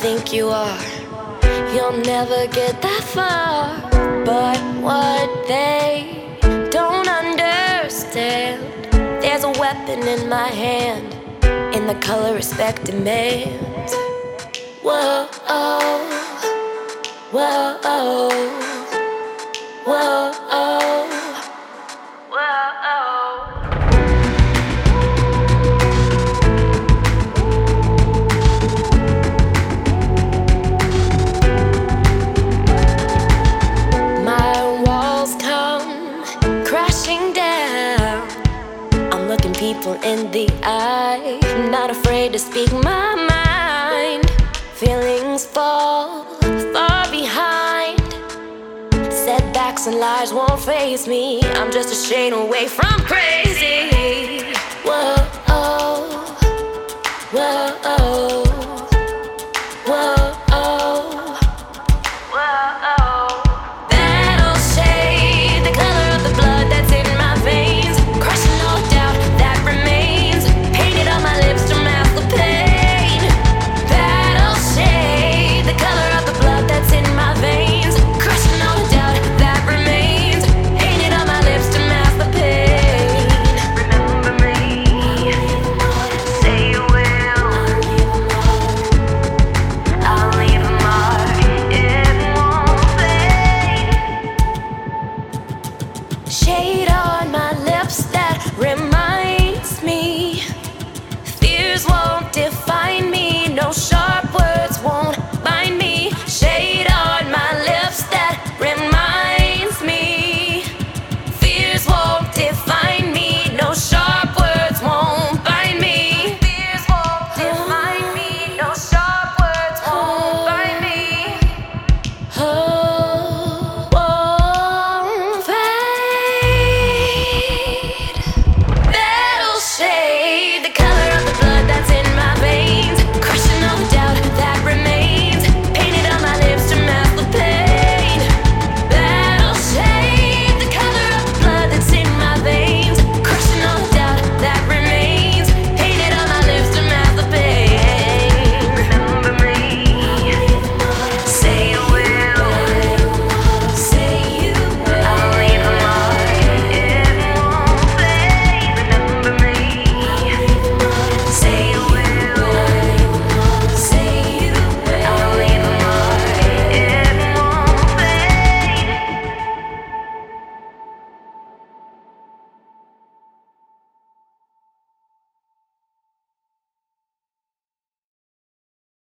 think you are, you'll never get that far. But what they don't understand, there's a weapon in my hand, in the color respect demands. Whoa, whoa, whoa, whoa, whoa. My walls come crashing down. I'm looking people in the eye, not afraid to speak my mind. Feelings fall far behind. Setbacks and lies won't faze me. I'm just a shade away from crazy. Whoa, oh, whoa.